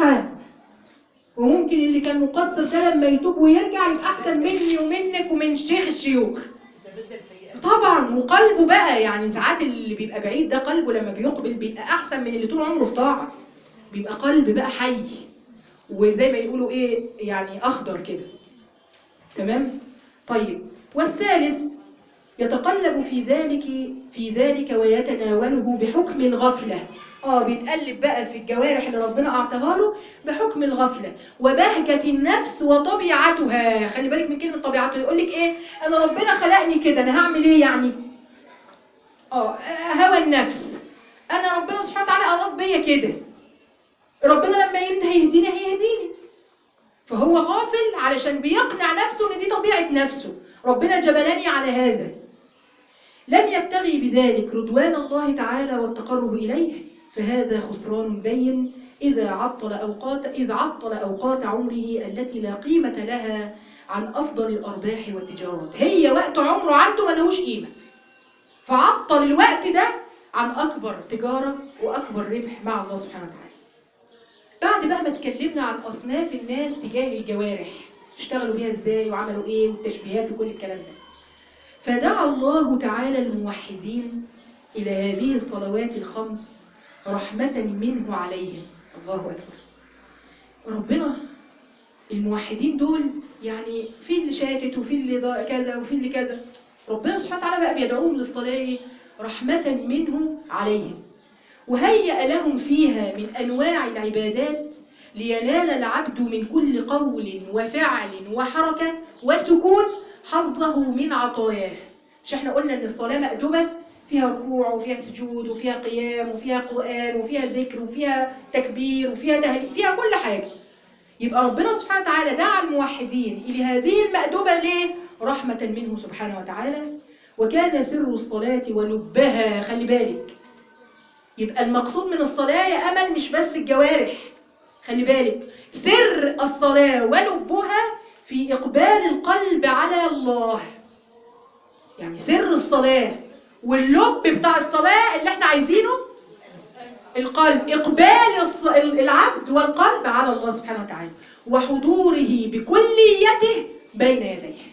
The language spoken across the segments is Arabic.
صالحة. وممكن اللي كان مقصر ده لما يتوب ويرجع يبقى احسن مني ومنك ومن شيخ الشيوخ طبعا. وقلبه بقى يعني ساعات اللي بيبقى بعيد ده قلبه لما بيقبل بيبقى احسن من اللي طول عمره في طاعه، بيبقى قلب بقى حي وزي ما يقولوا ايه يعني اخضر كده. تمام. طيب والثالث يتقلب في ذلك ويتناوله بحكم الغفلة. بيتقلب بقى في الجوارح اللي ربنا اعطاها له بحكم الغفلة وبهجة النفس وطبيعتها. خلي بالك من كلمة طبيعته. يقول لك ايه؟ انا ربنا خلقني كده، انا هعمل ايه يعني؟ هوى النفس. انا ربنا سبحانه وتعالى اراد بيا كده، ربنا لما يريد هيهديني. فهو غافل علشان بيقنع نفسه ان دي طبيعة نفسه، ربنا جبلني على هذا. لم يبتغي بذلك رضوان الله تعالى والتقرب إليه، فهذا خسران بين إذا عطل أوقات عمره التي لا قيمة لها عن أفضل الأرباح والتجارات. هي وقت عمره عنده ملهوش قيمة، فعطل الوقت ده عن أكبر تجارة وأكبر ربح مع الله سبحانه وتعالى. بعد بقى ما اتكلمنا عن أصناف الناس تجاه الجوارح، اشتغلوا بيها ازاي وعملوا ايه والتشبيهات وكل الكلام ده، فدعا الله تعالى الموحدين إلى هذه الصلوات الخمس رحمة منه عليهم. الله أكبر. ربنا الموحدين دول يعني في اللي شاتت وفي اللي كذا وفي اللي كذا، ربنا سبحانه وتعالى بقى بيدعوهم للصلاة رحمة منه عليهم، وهيأ لهم فيها من أنواع العبادات لينال العبد من كل قول وفعل وحركة وسكون حظه من عطاياه. مش احنا قلنا ان الصلاة مأدوبة فيها ركوع وفيها سجود وفيها قيام وفيها قرآن وفيها ذكر وفيها تكبير وفيها تهليل، فيها كل حاجة. يبقى ربنا سبحانه وتعالى دعا الموحدين إلى هذه المأدوبة ليه؟ رحمة منه سبحانه وتعالى. وكان سر الصلاة ولبها، خلي بالك، يبقى المقصود من الصلاة يا أمل مش بس الجوارح، خلي بالك، سر الصلاة ولبها في إقبال القلب على الله. يعني سر الصلاة واللب بتاع الصلاة اللي احنا عايزينه القلب، إقبال العبد والقلب على الله سبحانه وتعالى وحضوره بكليته بين يديه.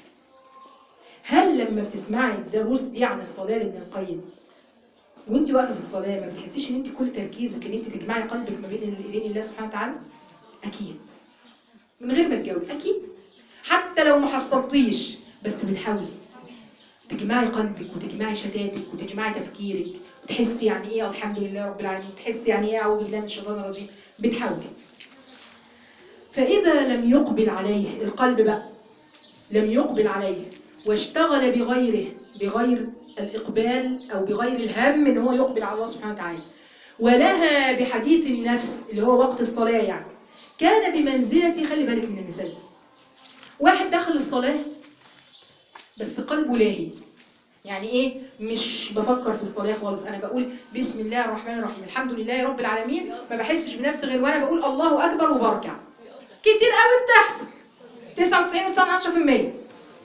هل لما بتسمعي الدروس دي عن الصلاة لابن القيم وانت واقفه في الصلاه ما بتحسيش ان انت كل تركيزك ان انت تجمعي قلبك ما بين ايدين الله سبحانه وتعالى؟ اكيد، من غير ما تجاوبي اكيد، حتى لو ما حصلتيش بس بتحاولي تجمعي قلبك وتجمعي شتاتك وتجمعي تفكيرك وتحسي يعني ايه الحمد لله رب العالمين، تحسي يعني ايه اعوذ بالله من الشيطان الرجيم، بتحاولي. فاذا لم يقبل عليه القلب بقى، لم يقبل عليه واشتغل بغير الإقبال أو بغير الهم إن هو يقبل على الله سبحانه وتعالى، ولها بحديث النفس اللي هو وقت الصلاة، يعني كان بمنزلة، خلي بالك من المثال، واحد دخل الصلاة بس قلبه لاهي. يعني ايه؟ مش بفكر في الصلاة خالص، انا بقول بسم الله الرحمن الرحيم الحمد لله رب العالمين، ما بحسش بنفسي غير وانا بقول الله اكبر وبركع. كتير قوي بتحصل 99.9%.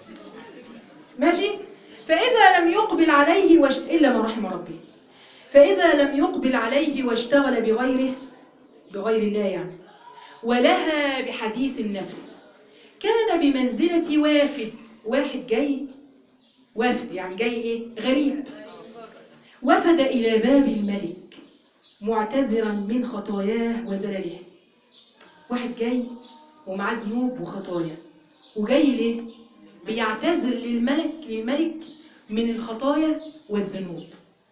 ماشي. فإذا لم يقبل عليه إلا ما رحم ربي، فإذا لم يقبل عليه واشتغل بغير الله يعني ولها بحديث النفس كان بمنزلة وافد. واحد جاي، وافد يعني جاي ايه؟ غريب. وفد إلى باب الملك معتذرا من خطاياه وزلله. واحد جاي ومعاه ذنوب وخطايا، وجاي ليه؟ بيعتذر للملك من الخطايا والذنوب،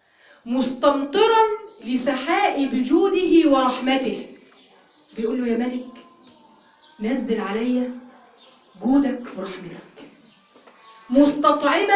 مستمطرا لسحائب جوده ورحمته. بيقول له يا ملك نزل عليا جودك ورحمتك، مستطعما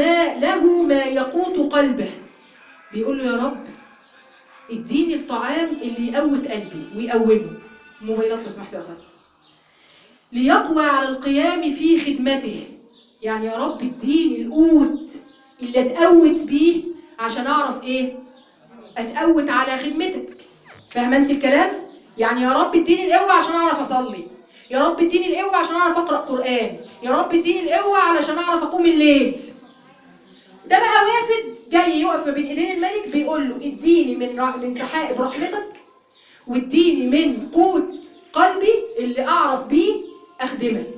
ما يقوت قلبه. بيقول له يا رب اديني الطعام اللي يقوت قلبي ويقومه. موبايلات لو سمحت يا اخوات. ليقوى على القيام في خدمته، يعني يا رب اديني القوت اللي اتقوت بيه عشان اعرف ايه؟ اتقوت على خدمتك. فاهمه انت الكلام؟ يعني يا رب اديني القوه عشان اعرف اصلي، يا رب اديني القوه عشان اعرف اقرا قران، يا رب اديني القوه علشان اعرف اقوم الليل. ده بقى وافد جاي يقف ما بين ايدين الملك بيقول له اديني من سحائب رحمتك، واديني من قوت اللي أعرف بيه أخدمك.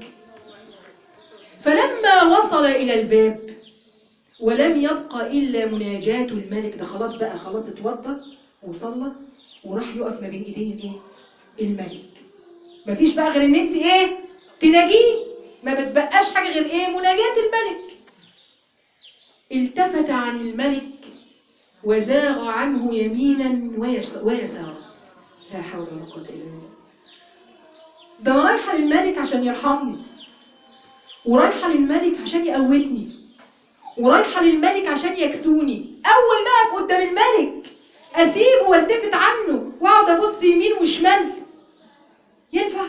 فلما وصل إلى الباب ولم يبق إلا مناجاة الملك، ده خلاص بقى، خلاص اتوضى وصلى وراح يقف ما بين إيدين الإيه؟ الملك. مفيش بقى غير إن أنت إيه؟ تناجيه، ما بتبقاش حاجة غير إيه؟ مناجاة الملك. التفت عن الملك وزاغ عنه يمينا ويسارا. لا حول ولا قوة إلا بالله. ده أنا رايحة للملك عشان يرحمني، ورايحة للملك عشان يقوتني، ورايحة للملك عشان يكسوني. أول ما أقف قدام الملك أسيبه والتفت عنه وأقعد أبص يمين وشمال؟ ينفع؟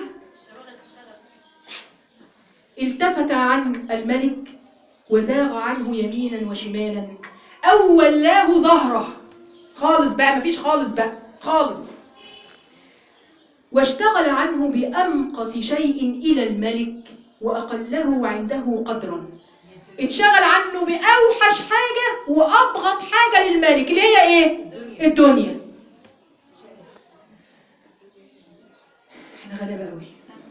التفت عن الملك وزاغ عنه يمينا وشمالا أو ولاه ظهره. خالص بقى، مفيش خالص بقى، خالص. واشتغل عنه بأمقت شيء إلى الملك وأقله عنده قدرا. اتشغل عنه بأوحش حاجة وأبغض حاجة للملك، اللي هي إيه؟ الدنيا. احنا غلبة قوي.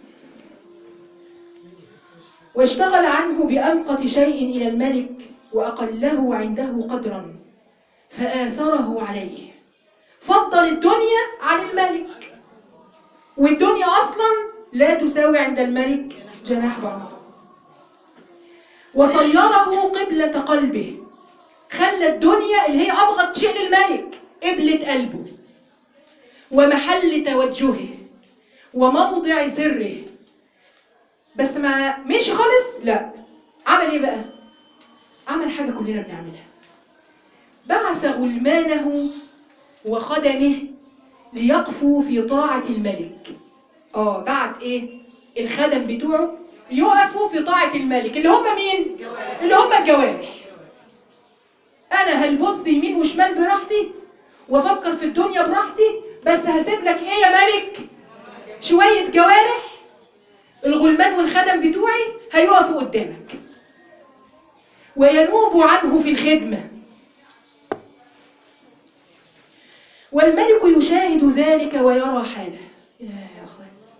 واشتغل عنه بأمقت شيء إلى الملك وأقله عنده قدرا فآثره عليه. فضل الدنيا عن الملك، والدنيا أصلا لا تساوي عند الملك جناح بعوضة. وصيره قبلة قلبه، خلى الدنيا اللي هي أبغض شيء للملك قبلة قلبه ومحل توجهه وموضع سره. بس ما مشي خالص، لا. عمل ايه بقى؟ عمل حاجة كلنا بنعملها. بعث غلمانه وخدمه ليقفوا في طاعة الملك. بعت ايه؟ الخدم بتوعه يقفوا في طاعة الملك، اللي هم مين؟ اللي هم الجوارح. انا هلبص يمين وشمال براحتي وافكر في الدنيا براحتي، بس هسيب لك ايه يا ملك؟ شوية جوارح. الغلمان والخدم بتوعي هيقفوا قدامك وينوب عنه في الخدمة. والملك يشاهد ذلك ويرى حاله. يا أخوات،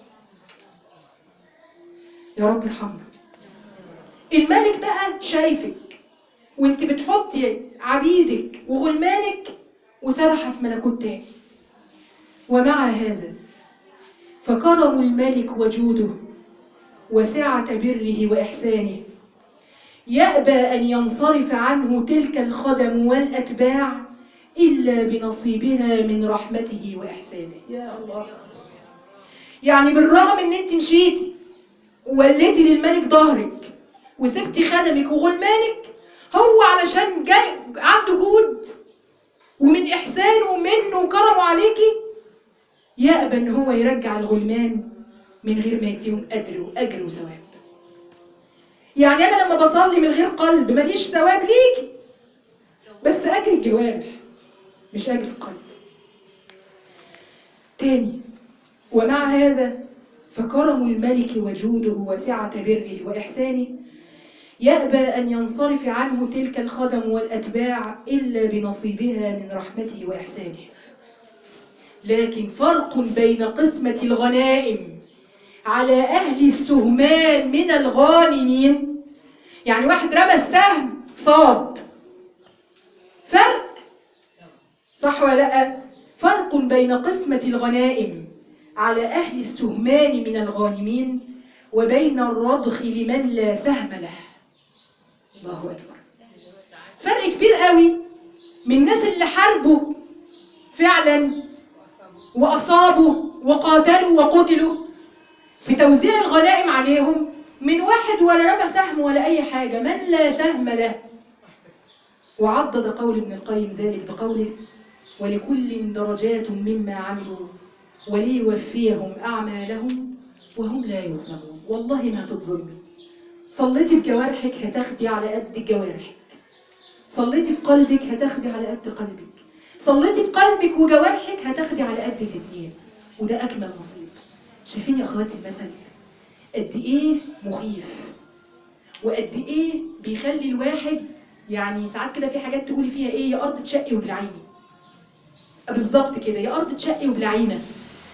يا رب ارحمنا. الملك بقى شايفك وانت بتحطي عبيدك وغلمانك وسرح في ملكوت تاني. ومع هذا فكرم الملك وجوده وسعة بره وإحسانه يأبى أن ينصرف عنه تلك الخدم والأتباع إلا بنصيبها من رحمته وإحسانه. يا الله. يعني بالرغم أن أنت مشيتي ووليتي للملك ظهرك وسبتي خدمك وغلمانك، هو علشان جاي عنده جود ومن إحسانه ومنه وكرمه عليكي يأبى أن هو يرجع الغلمان من غير ما يديهم أجر وثواب. يعني أنا لما بصلي من غير قلب ماليش ثواب ليكي، بس أجر الجوارح مش أجر القلب. تاني، ومع هذا فكرم الملك وجوده وسعة بره وإحسانه يأبى أن ينصرف عنه تلك الخدم والأتباع إلا بنصيبها من رحمته وإحسانه. لكن فرق بين قسمة الغنائم على أهل السهمان من الغانمين. يعني واحد رمى السهم صاب، فرق، صح ولا لأ؟ فرق بين قسمة الغنائم على أهل السهمان من الغانمين وبين الرضخ لمن لا سهم له. الله أكبر. فرق كبير قوي من الناس اللي حاربوا فعلا وأصابوا وقاتلوا وقتلوا في توزيع الغنائم عليهم، من واحد ولا رمى سهم ولا أي حاجة، من لا سهم له. وعضد قول ابن القيم ذلك بقوله: ولكل درجات مما عملوا وليوفيهم أعمالهم وهم لا يظلمون. والله ما هتظلمي. صليتي بجوارحك هتاخدي على قد جوارحك، صليتي بقلبك هتاخدي على قد قلبك، صليتي بقلبك وجوارحك هتاخدي على قد الاثنين، وده أكمل نصيب. شايفين يا أخواتي المثل قد إيه مخيف، وقد إيه بيخلي الواحد يعني ساعات كده في حاجات تقولي فيها إيه، يا أرض تشقي وبلعيني. بالظبط كده، يا أرض تشقي وبلعينة.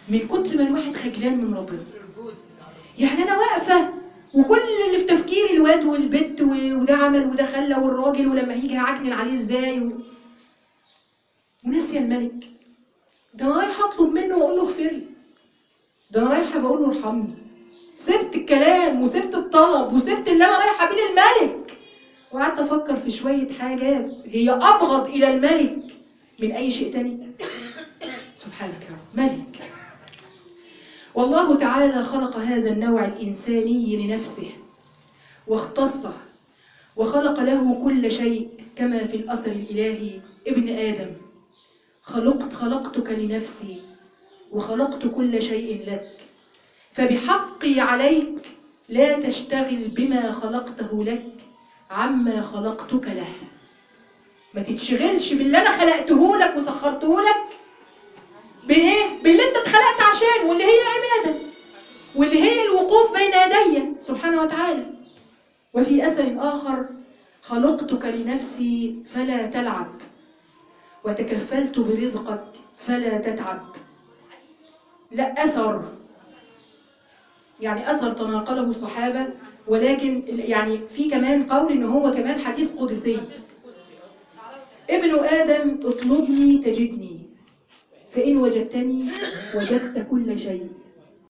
من كتر ما الواحد خجلان من ربنا. يعني انا واقفه وكل اللي في تفكيري الواد والبت وده عمل وده خلى والراجل ولما هيجي هعكنن عليه ازاي وناسيه الملك. ده انا رايحه اطلب منه واقول له اغفر لي، ده انا رايحه بقول له ارحمني. سبت الكلام وسبت الطلب وسبت اللي انا رايحه بيه للملك، وقعدت افكر في شويه حاجات هي ابغض الى الملك من اي شيء تاني. سبحانك يا رب، ملك. والله تعالى خلق هذا النوع الإنساني لنفسه واختصه وخلق له كل شيء كما في الأثر الإلهي: ابن آدم خلقتك لنفسي وخلقت كل شيء لك، فبحقي عليك لا تشتغل بما خلقته لك عما خلقتك له. ما تتشغلش باللي أنا خلقته لك وسخرته لك بإيه؟ باللي أنت اتخلقت عشان، واللي هي العبادة، واللي هي الوقوف بين يدي سبحانه وتعالى. وفي أثر آخر: خلقتك لنفسي فلا تلعب، وتكفلت برزقك فلا تتعب. لا أثر، يعني أثر تناقله الصحابة، ولكن يعني في كمان قول إن هو كمان حديث قدسي: ابن آدم اطلبني تجدني، فإن وجدتني وجدت كل شيء،